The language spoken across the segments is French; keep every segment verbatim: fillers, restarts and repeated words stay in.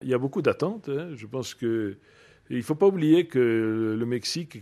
Il y a beaucoup d'attentes. Hein. Je pense que il ne faut pas oublier que le Mexique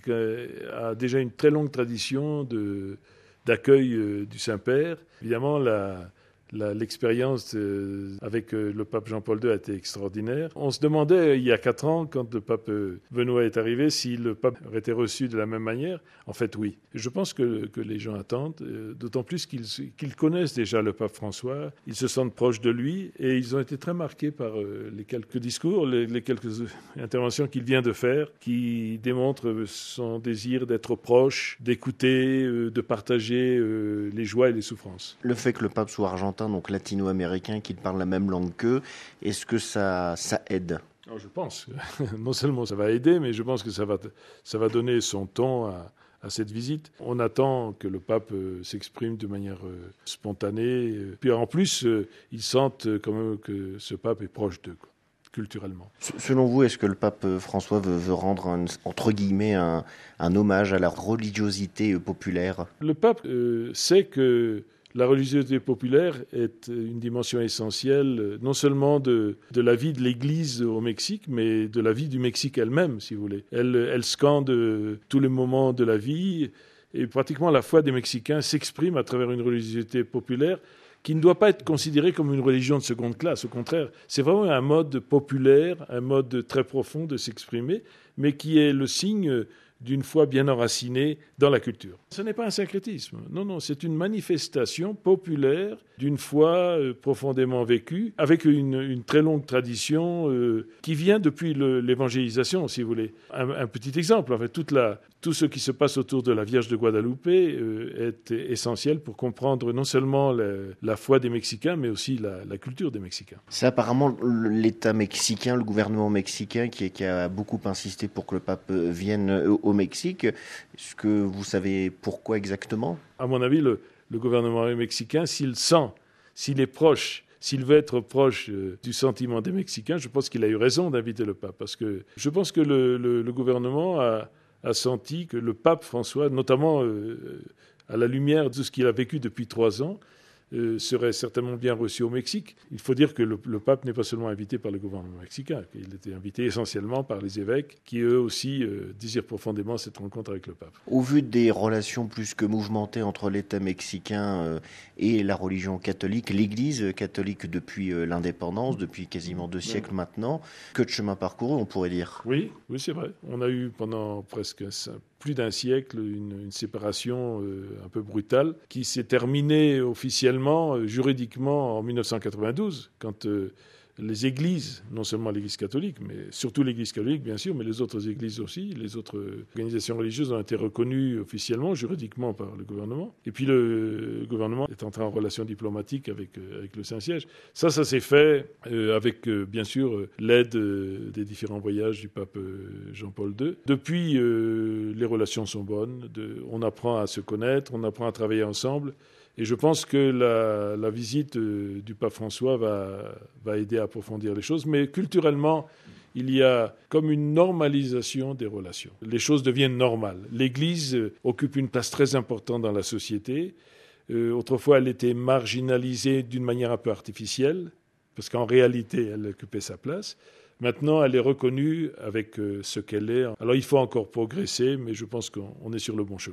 a déjà une très longue tradition de, d'accueil du Saint-Père. Évidemment, la, la, l'expérience avec le pape Jean-Paul deux a été extraordinaire. On se demandait il y a quatre ans, quand le pape Benoît est arrivé, si le pape aurait été reçu de la même manière. En fait, oui. Je pense que, que les gens attendent, d'autant plus qu'ils, qu'ils connaissent déjà le pape François, ils se sentent proches de lui et ils ont été très marqués par les quelques discours, les, les quelques interventions qu'il vient de faire, qui démontrent son désir d'être proche, d'écouter, de partager les joies et les souffrances. Le fait que le pape soit argentin, donc latino-américain, qu'il parle la même langue qu'eux, est-ce que ça, ça aide ? Alors, je pense. Non seulement ça va aider, mais je pense que ça va, ça va donner son ton à, à cette visite. On attend que le pape euh, s'exprime de manière euh, spontanée. Puis en plus, euh, ils sentent quand même que ce pape est proche d'eux, quoi, culturellement. Selon vous, est-ce que le pape François veut, veut rendre, un, entre guillemets, un, un hommage à la religiosité populaire ? Le pape euh, sait que la religiosité populaire est une dimension essentielle, non seulement de, de la vie de l'Église au Mexique, mais de la vie du Mexique elle-même, si vous voulez. Elle, elle scande tous les moments de la vie, et pratiquement la foi des Mexicains s'exprime à travers une religiosité populaire qui ne doit pas être considérée comme une religion de seconde classe. Au contraire, c'est vraiment un mode populaire, un mode très profond de s'exprimer, mais qui est le signe d'une foi bien enracinée dans la culture. Ce n'est pas un syncrétisme, non, non, c'est une manifestation populaire d'une foi euh, profondément vécue, avec une, une très longue tradition euh, qui vient depuis le, l'évangélisation, si vous voulez. Un, un petit exemple, en fait, toute la, tout ce qui se passe autour de la Vierge de Guadalupe euh, est essentiel pour comprendre non seulement la, la foi des Mexicains, mais aussi la, la culture des Mexicains. C'est apparemment l'État mexicain, le gouvernement mexicain qui, qui a beaucoup insisté pour que le pape vienne au Mexique. Est-ce que vous savez pourquoi exactement ? À mon avis, le, le gouvernement mexicain, s'il sent, s'il est proche, s'il veut être proche euh, du sentiment des Mexicains, je pense qu'il a eu raison d'inviter le pape. Parce que je pense que le, le, le gouvernement a, a senti que le pape François, notamment euh, à la lumière de ce qu'il a vécu depuis trois ans, Euh, serait certainement bien reçu au Mexique. Il faut dire que le, le pape n'est pas seulement invité par le gouvernement mexicain, il était invité essentiellement par les évêques qui eux aussi euh, désirent profondément cette rencontre avec le pape. Au vu des relations plus que mouvementées entre l'État mexicain euh, et la religion catholique, l'Église catholique depuis euh, l'indépendance, depuis quasiment deux siècles ouais. maintenant, que de chemin parcouru, on pourrait dire. Oui, oui, c'est vrai. On a eu pendant presque plus d'un siècle une, une séparation euh, un peu brutale qui s'est terminée officiellement, euh, juridiquement en dix-neuf cent quatre-vingt-douze, quand euh, les églises, non seulement l'Église catholique, mais surtout l'Église catholique, bien sûr, mais les autres églises aussi, les autres organisations religieuses ont été reconnues officiellement, juridiquement par le gouvernement. Et puis le gouvernement est entré en relation diplomatique avec, avec le Saint-Siège. Ça, ça s'est fait euh, avec, euh, bien sûr, l'aide euh, des différents voyages du pape euh, Jean-Paul deux. Depuis, euh, les relations sont bonnes, de, on apprend à se connaître, on apprend à travailler ensemble. Et je pense que la, la visite euh, du pape François va, va aider à approfondir les choses. Mais culturellement, il y a comme une normalisation des relations. Les choses deviennent normales. L'Église euh, occupe une place très importante dans la société. Euh, autrefois, elle était marginalisée d'une manière un peu artificielle, parce qu'en réalité, elle occupait sa place. Maintenant, elle est reconnue avec euh, ce qu'elle est. Alors, il faut encore progresser, mais je pense qu'on est sur le bon chemin.